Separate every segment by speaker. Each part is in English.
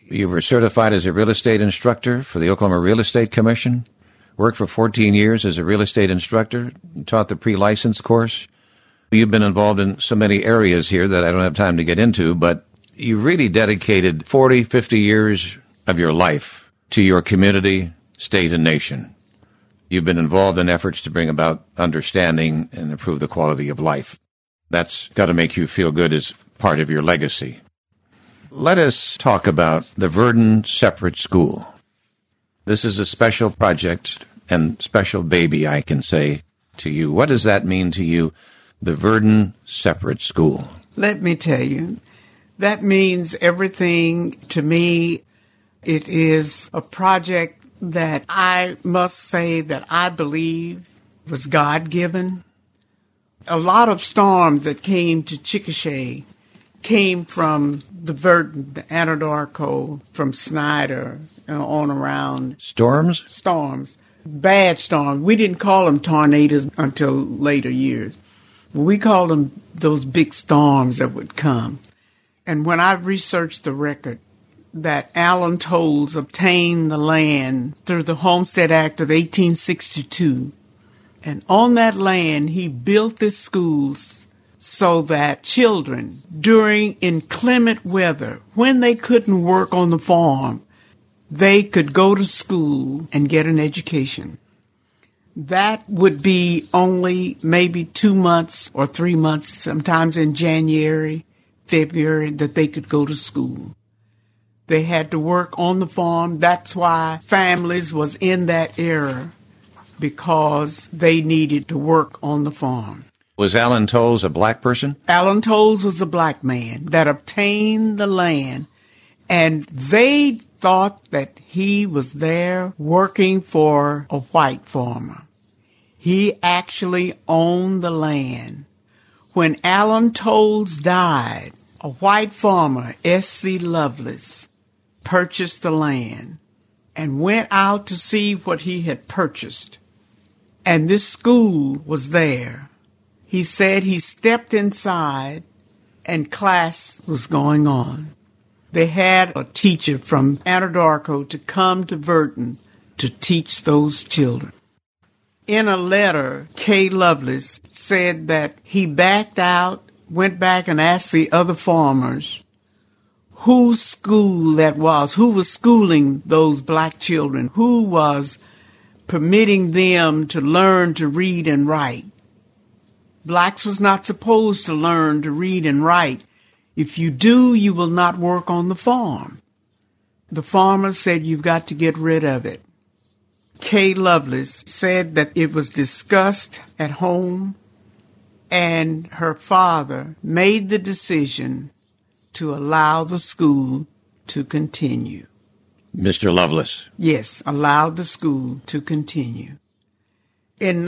Speaker 1: You were certified as a real estate instructor for the Oklahoma Real Estate Commission. Worked for 14 years as a real estate instructor. Taught the pre-license course. You've been involved in so many areas here that I don't have time to get into, but you really dedicated 40, 50 years of your life to your community, state, and nation. You've been involved in efforts to bring about understanding and improve the quality of life. That's got to make you feel good as part of your legacy. Let us talk about the Verdon Separate School. This is a special project and special baby, I can say to you. What does that mean to you, the Verdon Separate School?
Speaker 2: Let me tell you, that means everything to me. It is a project that I must say that I believe was God-given. A lot of storms that came to Chickasha came from the Verdon, the Anadarko, from Snyder, on around.
Speaker 1: Storms?
Speaker 2: Storms. Bad storms. We didn't call them tornadoes until later years. We called them those big storms that would come. And when I researched the record, that Allen Tolles obtained the land through the Homestead Act of 1862. And on that land, he built the schools so that children, during inclement weather, when they couldn't work on the farm, they could go to school and get an education. That would be only maybe 2 months or 3 months, sometimes in January, February, that they could go to school. They had to work on the farm. That's why families was in that era, because they needed to work on the farm.
Speaker 1: Was Allen Tolles a black person?
Speaker 2: Allen Tolles was a black man that obtained the land, and they thought that he was there working for a white farmer. He actually owned the land. When Allen Tolles died, a white farmer, S.C. Lovelace, purchased the land and went out to see what he had purchased. And this school was there. He said he stepped inside and class was going on. They had a teacher from Anadarko to come to Verdon to teach those children. In a letter, K. Lovelace said that he backed out, went back and asked the other farmers whose school that was, who was schooling those black children, who was permitting them to learn to read and write. Blacks was not supposed to learn to read and write. If you do, you will not work on the farm. The farmer said, you've got to get rid of it. K. Lovelace said that it was discussed at home, and her father made the decision to allow the school to continue.
Speaker 1: Mr. Lovelace?
Speaker 2: Yes, allowed the school to continue. In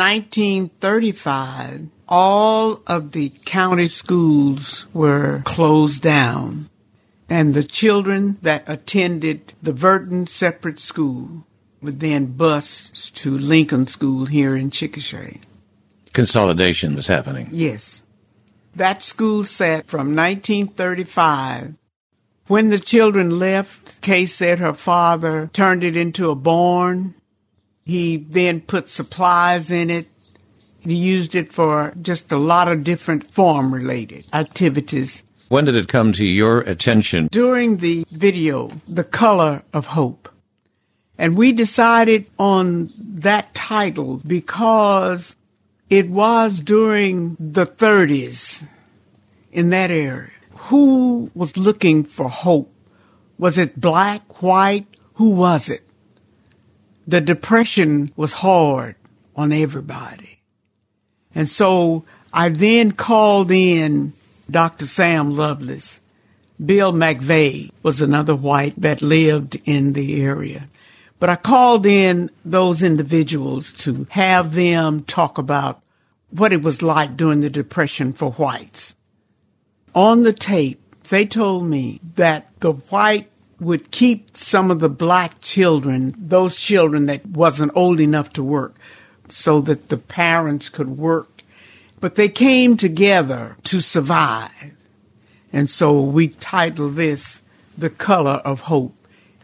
Speaker 2: 1935, all of the county schools were closed down, and the children that attended the Verdon Separate School would then bus to Lincoln School here in Chickasha.
Speaker 1: Consolidation was happening.
Speaker 2: Yes. That school sat from 1935. When the children left, Kay said her father turned it into a barn. He then put supplies in it. He used it for just a lot of different farm-related activities.
Speaker 1: When did it come to your attention?
Speaker 2: During the video, The Color of Hope. And we decided on that title because it was during the 30s in that area. Who was looking for hope? Was it black, white? Who was it? The Depression was hard on everybody. And so I then called in Dr. Sam Lovelace. Bill McVeigh was another white that lived in the area. But I called in those individuals to have them talk about what it was like during the Depression for whites. On the tape, they told me that the white would keep some of the black children, those children that wasn't old enough to work, so that the parents could work. But they came together to survive. And so we titled this The Color of Hope.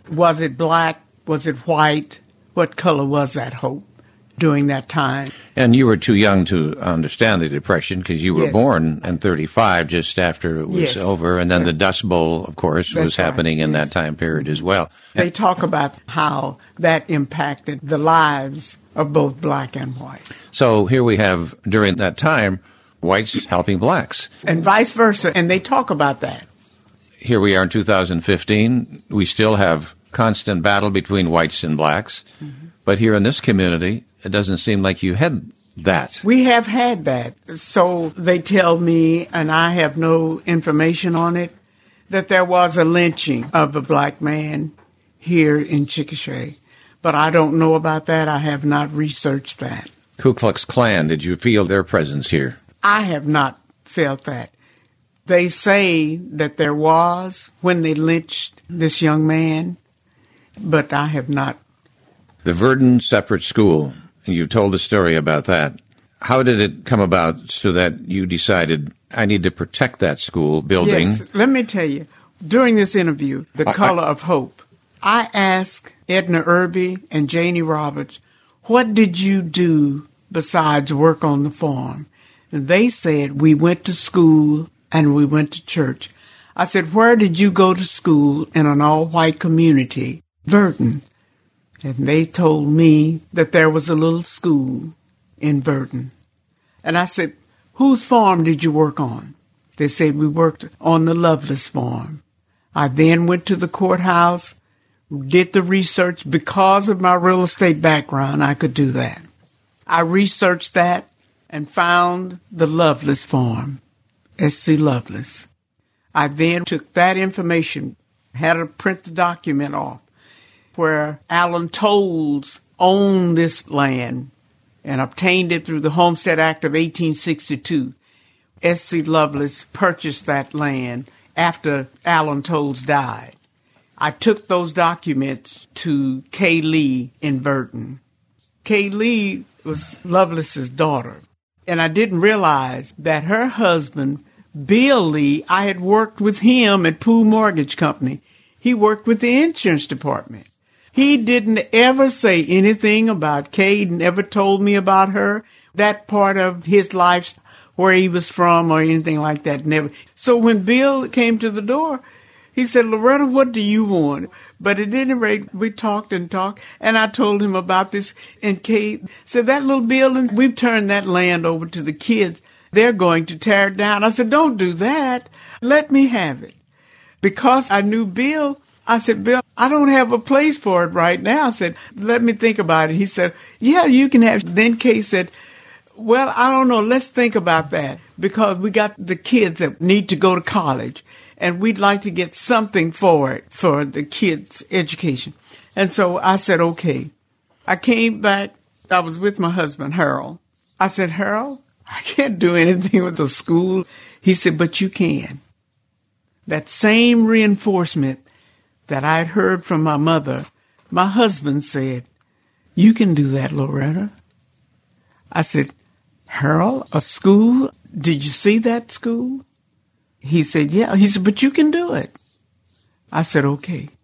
Speaker 2: Was it black? Was it white? What color was that hope during that time?
Speaker 1: And you were too young to understand the Depression because you were
Speaker 2: Yes.
Speaker 1: born in 35, just after it was
Speaker 2: Yes.
Speaker 1: over. And then the Dust Bowl, of course, was
Speaker 2: That's right.
Speaker 1: happening in
Speaker 2: Yes.
Speaker 1: that time period as well.
Speaker 2: They talk about how that impacted the lives of both black and white.
Speaker 1: So here we have, during that time, whites helping blacks.
Speaker 2: And vice versa. And they talk about that.
Speaker 1: Here we are in 2015. We still have constant battle between whites and blacks.
Speaker 2: Mm-hmm.
Speaker 1: But here in this community, it doesn't seem like you had that.
Speaker 2: We have had that. So they tell me, and I have no information on it, that there was a lynching of a black man here in Chickasha. But I don't know about that. I have not researched that.
Speaker 1: Ku Klux Klan, did you feel their presence here?
Speaker 2: I have not felt that. They say that there was when they lynched this young man, but I have not.
Speaker 1: The Verdon Separate School, you told a story about that. How did it come about so that you decided, I need to protect that school building?
Speaker 2: Yes, let me tell you, during this interview, The Color of Hope, I asked Edna Irby and Janie Roberts, what did you do besides work on the farm? And they said, we went to school and we went to church. I said, where did you go to school in an all-white community? Verdon. And they told me that there was a little school in Verdon. And I said, whose farm did you work on? They said, we worked on the Lovelace farm. I then went to the courthouse, did the research. Because of my real estate background, I could do that. I researched that and found the Lovelace farm, S.C. Lovelace. I then took that information, had to print the document off, where Allen Tolles owned this land and obtained it through the Homestead Act of 1862. S.C. Lovelace purchased that land after Allen Tolles died. I took those documents to Kay Lee in Verdon. Kay Lee was Lovelace's daughter, and I didn't realize that her husband, Bill Lee, I had worked with him at Poole Mortgage Company. He worked with the insurance department. He didn't ever say anything about Kay, never told me about her, that part of his life, where he was from or anything like that, never. So when Bill came to the door, he said, Loretta, what do you want? But at any rate, we talked, and I told him about this, and Kay said, that little building, we've turned that land over to the kids. They're going to tear it down. I said, don't do that. Let me have it. Because I knew Bill, I said, Bill, I don't have a place for it right now. I said, let me think about it. He said, yeah, you can have it. Then Kay said, well, I don't know. Let's think about that because we got the kids that need to go to college and we'd like to get something for it, for the kids' education. And so I said, okay. I came back. I was with my husband, Harold. I said, Harold, I can't do anything with the school. He said, but you can. That same reinforcement that I'd heard from my mother, my husband said, you can do that, Loretta. I said, Harold, a school? Did you see that school? He said, yeah. He said, but you can do it. I said, okay.